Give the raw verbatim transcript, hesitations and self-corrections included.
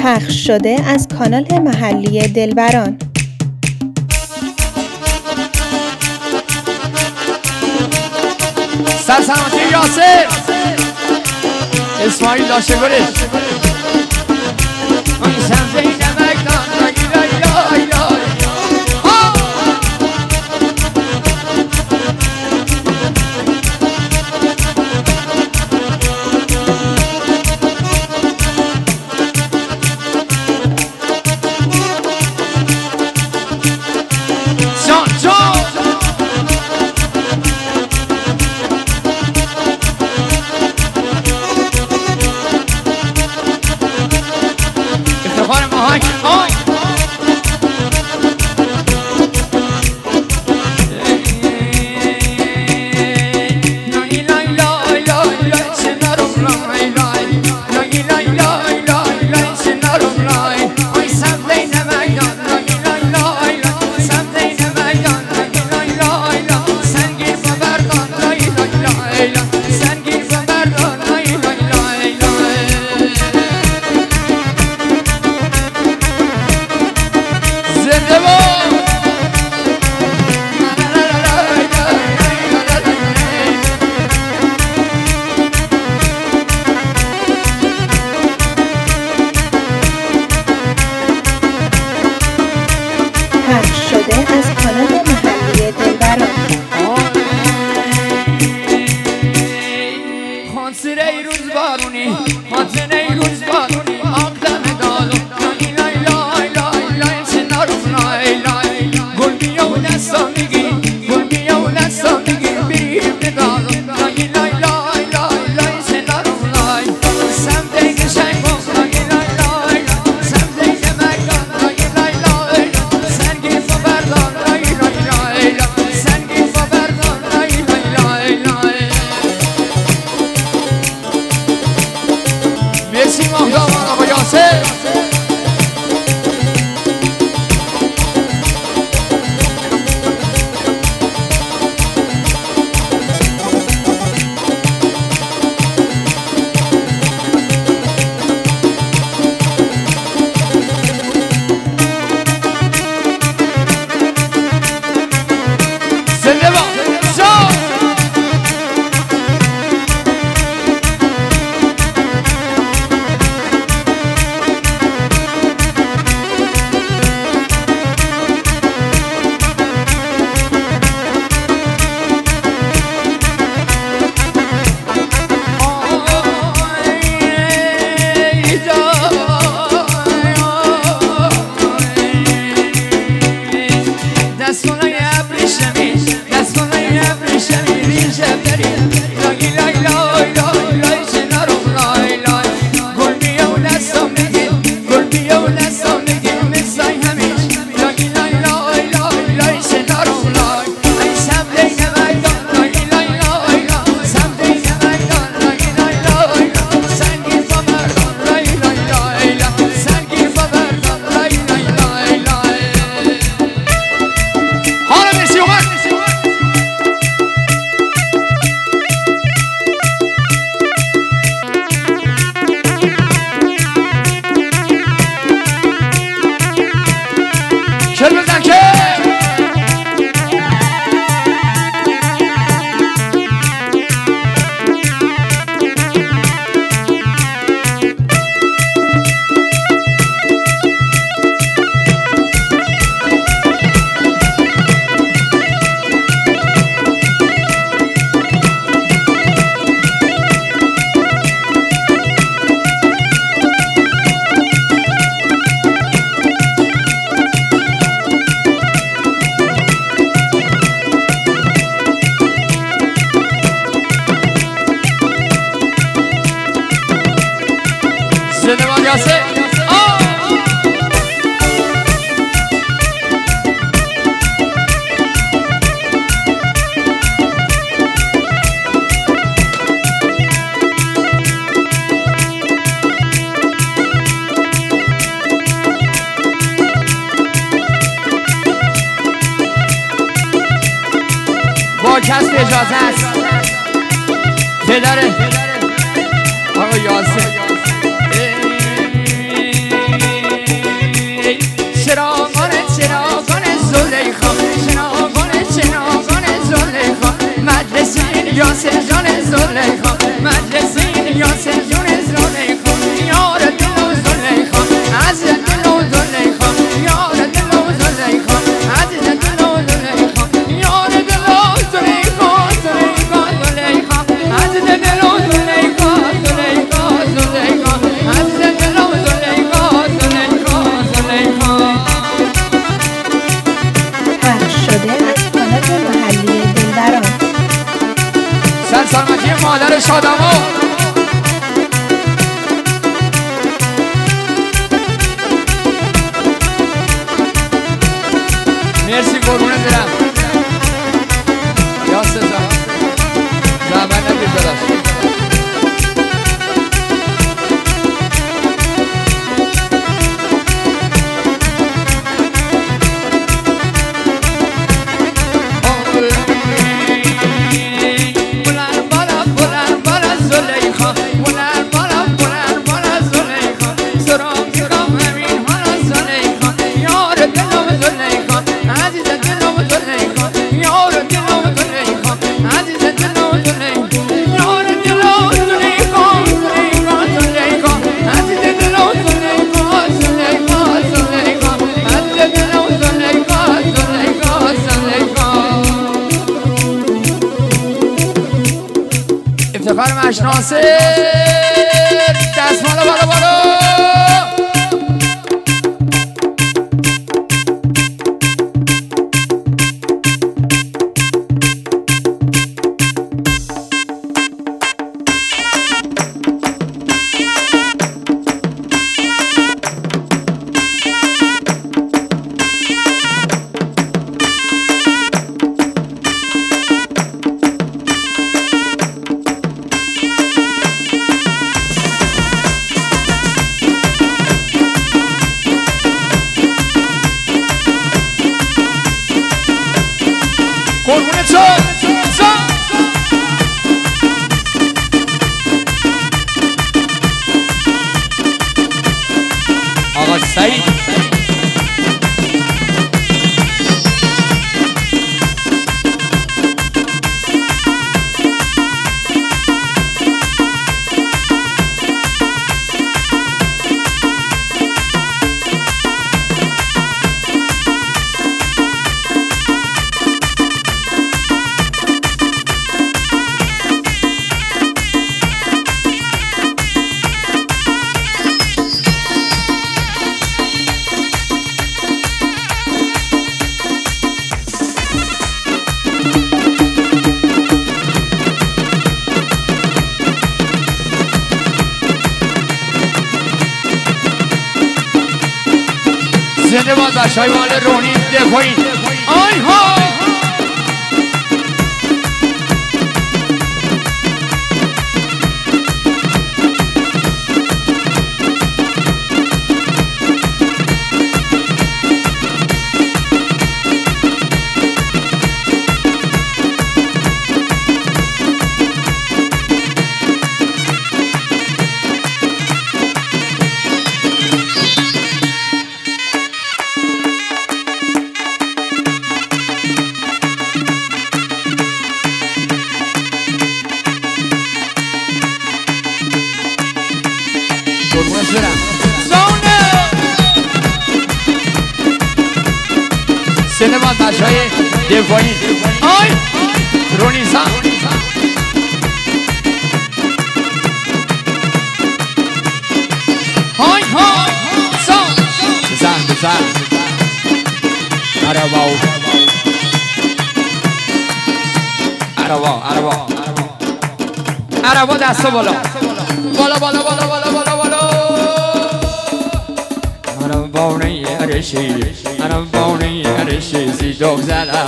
پخش شده از کانال محلی دلبران. سرسلامتی یاسر اسماعیل داشتگوری اون سمزه نمکدان لای لای لای لای کسب اجازه است پدر آقا یاسر یاسر جان زلیخا مجلسین یاسر جان زلیخا یار دل و زلیخا از دل و زلیخا یار دل و زلیخا از دل و زلیخا یار دل و زلیخا زلیخا زلیخا از دل و زلیخا زلیخا زلیخا از دل و زلیخا زلیخا زلیخا. پخش شده از کانال محلی دلبران. سلامتی مادر شادامو مرسی قربونت برم یا سزا زحمت نگیر داداش. افتخار مشناسه دست بالا بالا بالا. قربونت شد آقا سعید زنده باد بچه های مال رونی دفاعی آی ها سینما بچه‌های دفاعی آی رونیسا های های سان بزن بزن عربا عربا عربا عربا دستا بالا بالا بالا بالا بالا بالا بالا عربا نی ارشی عربا نی ارشی سی دوگ زد